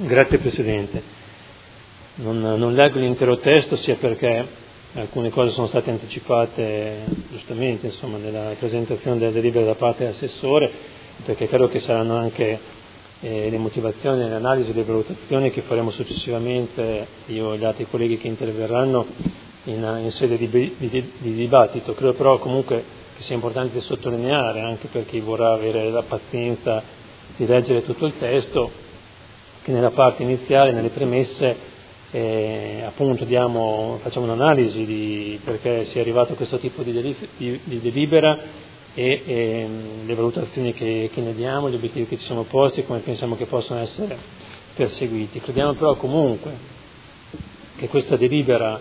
Grazie Presidente. Non leggo l'intero testo sia perché alcune cose sono state anticipate giustamente nella presentazione della delibera da parte dell'assessore, perché credo che saranno anche le motivazioni, le analisi e le valutazioni che faremo successivamente io e gli altri colleghi che interverranno in sede di dibattito. Credo però comunque che sia importante sottolineare, anche per chi vorrà avere la pazienza di leggere tutto il testo, che nella parte iniziale, nelle premesse, appunto facciamo un'analisi di perché si è arrivato a questo tipo di delibera e le valutazioni che ne diamo, gli obiettivi che ci siamo posti e come pensiamo che possano essere perseguiti. Crediamo però comunque che questa delibera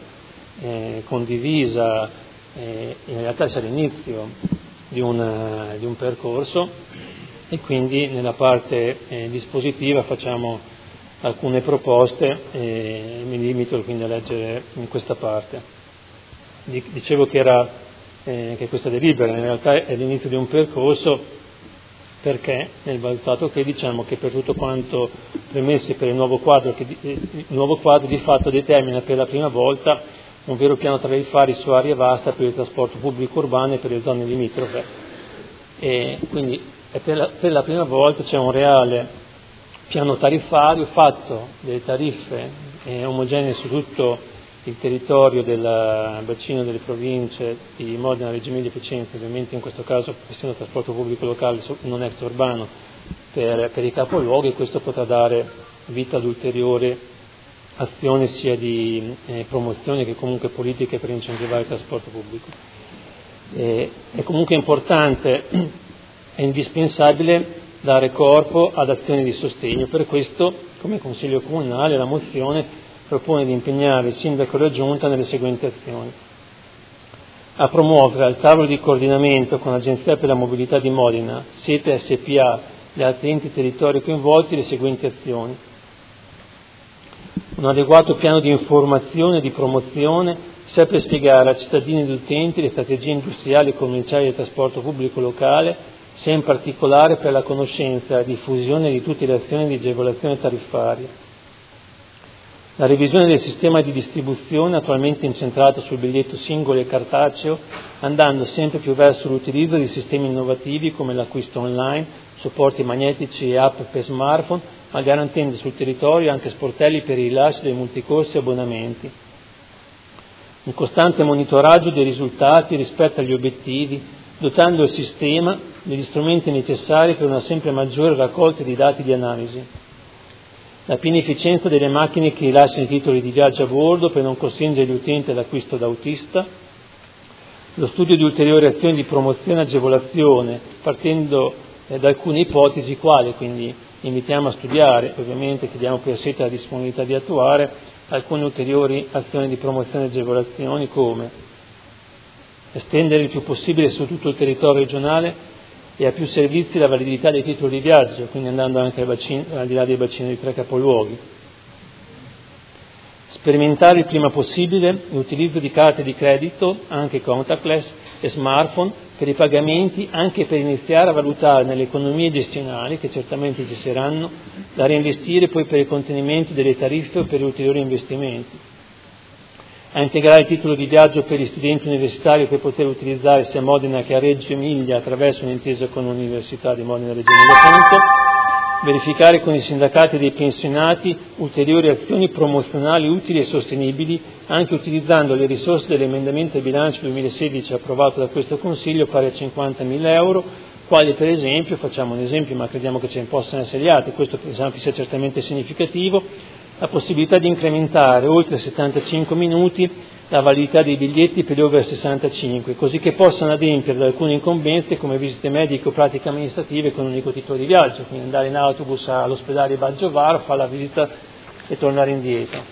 condivisa in realtà sia l'inizio di un percorso e quindi nella parte dispositiva facciamo alcune proposte e mi limito quindi a leggere in questa parte. Dicevo che questa delibera in realtà è l'inizio di un percorso perché nel valutato che diciamo che per tutto quanto premessi per il nuovo quadro di fatto determina per la prima volta un vero piano tarifario su area vasta per il trasporto pubblico urbano e per le zone limitrofe, e quindi per la prima volta c'è un reale piano tariffario fatto delle tariffe omogenee su tutto il territorio del bacino delle province di Modena, Reggio Emilia e Piacenza, ovviamente in questo caso essendo trasporto pubblico locale non extraurbano per i capoluoghi, e questo potrà dare vita ad ulteriori azioni sia di promozione che comunque politiche per incentivare il trasporto pubblico. È comunque importante e indispensabile dare corpo ad azioni di sostegno. Per questo, come Consiglio Comunale, la mozione propone di impegnare il Sindaco e la Giunta nelle seguenti azioni: a promuovere al tavolo di coordinamento con l'Agenzia per la Mobilità di Modena, SETE SPA e gli altri enti territori coinvolti le seguenti azioni: un adeguato piano di informazione e di promozione sia per spiegare a cittadini ed utenti le strategie industriali e commerciali del trasporto pubblico locale, sia in particolare per la conoscenza e la diffusione di tutte le azioni di agevolazione tariffaria. La revisione del sistema di distribuzione attualmente incentrato sul biglietto singolo e cartaceo, andando sempre più verso l'utilizzo di sistemi innovativi come l'acquisto online, supporti magnetici e app per smartphone, ma garantendo sul territorio anche sportelli per il rilascio dei multicorsi e abbonamenti. Un costante monitoraggio dei risultati rispetto agli obiettivi, dotando il sistema degli strumenti necessari per una sempre maggiore raccolta di dati di analisi. La piena efficienza delle macchine che rilasciano i titoli di viaggio a bordo per non costringere gli utenti all'acquisto da autista. Lo studio di ulteriori azioni di promozione e agevolazione, partendo da alcune ipotesi quali, quindi invitiamo a studiare, ovviamente chiediamo per SETE la disponibilità di attuare alcune ulteriori azioni di promozione e agevolazioni, come estendere il più possibile su tutto il territorio regionale e a più servizi la validità dei titoli di viaggio, quindi andando anche al di là dei bacini di 3 capoluoghi. Sperimentare il prima possibile l'utilizzo di carte di credito, anche contactless e smartphone, per i pagamenti, anche per iniziare a valutare nelle economie gestionali, che certamente ci saranno, da reinvestire poi per il contenimento delle tariffe o per ulteriori investimenti. A integrare il titolo di viaggio per gli studenti universitari per poter utilizzare sia a Modena che a Reggio Emilia attraverso un'intesa con l'Università di Modena e Reggio Emilia. Verificare con i sindacati dei pensionati ulteriori azioni promozionali utili e sostenibili, anche utilizzando le risorse dell'emendamento al bilancio 2016 approvato da questo Consiglio pari a 50.000 euro, quali per esempio, facciamo un esempio ma crediamo che ce ne possano essere gli altri, questo pensiamo che sia certamente significativo, la possibilità di incrementare oltre 75 minuti la validità dei biglietti per gli over 65, così che possano adempiere ad alcune incombenze come visite mediche o pratiche amministrative con un unico titolo di viaggio, quindi andare in autobus all'ospedale Baggiovaro, fare la visita e tornare indietro.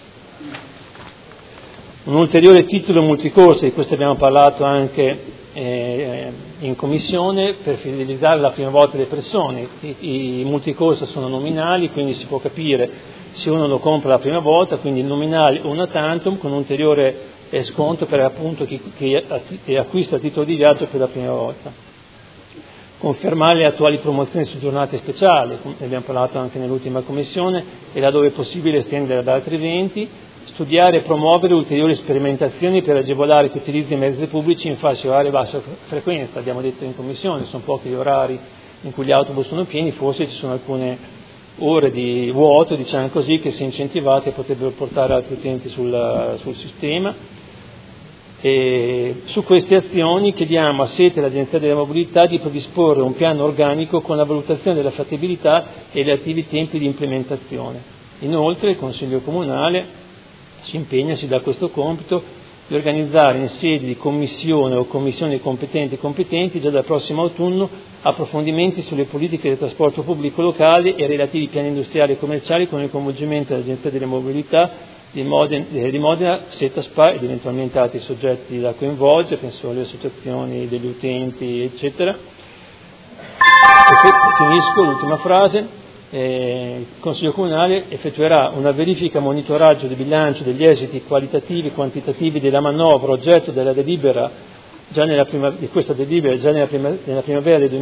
Un ulteriore titolo multicorso, di questo abbiamo parlato anche in commissione, per fidelizzare la prima volta le persone. I multicorso sono nominali, quindi si può capire se uno lo compra la prima volta, quindi il nominale una tantum, con un ulteriore sconto per appunto chi acquista il titolo di viaggio per la prima volta. confermare le attuali promozioni su giornate speciali, ne abbiamo parlato anche nell'ultima commissione, e laddove possibile estendere ad altri eventi, studiare e promuovere ulteriori sperimentazioni per agevolare che utilizzi i mezzi pubblici in fasce orarie bassa frequenza. Abbiamo detto in commissione, sono pochi gli orari in cui gli autobus sono pieni, forse ci sono alcune ore di vuoto, diciamo così, che se incentivate potrebbero portare altri utenti sul sistema. E su queste azioni chiediamo a SET e all'Agenzia della Mobilità di predisporre un piano organico con la valutazione della fattibilità e i relativi tempi di implementazione. Inoltre il Consiglio Comunale si impegna, si dà questo compito di organizzare in sede di commissione o commissioni competenti già dal prossimo autunno approfondimenti sulle politiche del trasporto pubblico locale e relativi piani industriali e commerciali con il coinvolgimento dell'Agenzia delle Mobilità di Modena, SET SPA ed eventualmente altri soggetti da coinvolgere, penso alle associazioni degli utenti, eccetera. Finisco, l'ultima frase. Il Consiglio Comunale effettuerà una verifica monitoraggio di bilancio degli esiti qualitativi e quantitativi della manovra oggetto della delibera di questa delibera già nella primavera del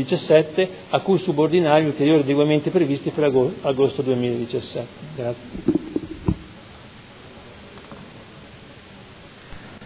2017, a cui subordinare gli ulteriori adeguamenti previsti per agosto 2017. Grazie.